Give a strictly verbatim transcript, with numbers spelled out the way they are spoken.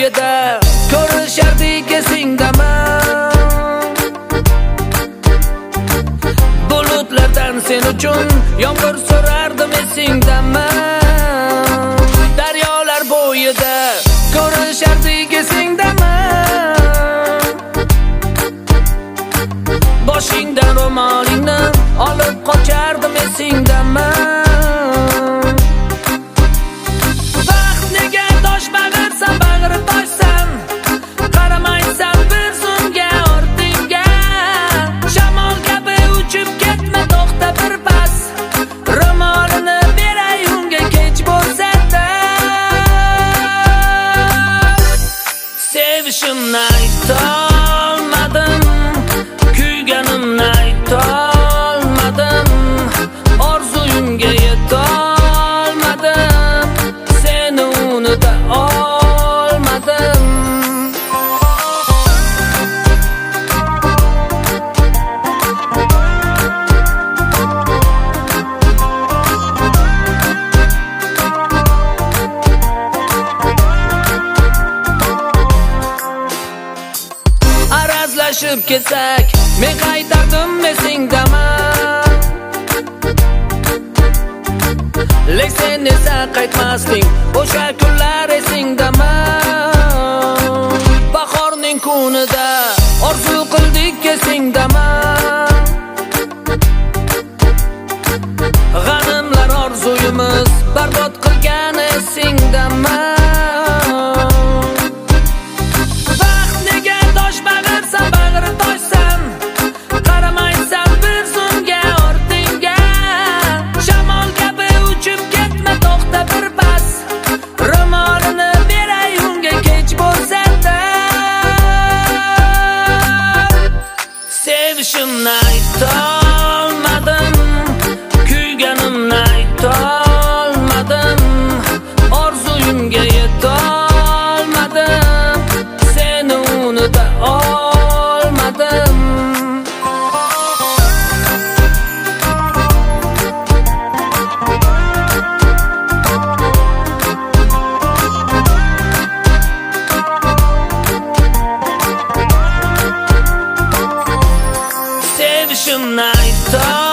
bo'yida ko'rishardik esingdaman. Bulutlardan sen uchun yomg'ir so'rardim esingdaman. Daryolar bo'yida ko'rishardik esingdaman. Boshingdan ro'molingni olib qochardim esingdaman. Vaqt nega tosh bag'irsan, bag'ri toshsan, qaramaysan bir zumga ortingga. Shamol kabi uchib ketma, to'xta bir pas, ro'molini beray unga kech bo'lsa-da. Sevishimni aytolmadim, kuyganimni aytolmadim, orzuyimga yetolmadim, seni unuta olmadim. Arazlashib ketsak, men qaytardim esingdaman. Lek sen esa qaytmasding, o'sha kunlar esingdaman. Bahorning kunida orzu qildik esingdaman. G'animlar orzuyimiz barbod qilgan esingdaman. Sevishimni aytolmadim, kuyganimni aytolmadim, orzuyimga yetolmadim, seni unuta olmadim. Sevishimni aytolmadim.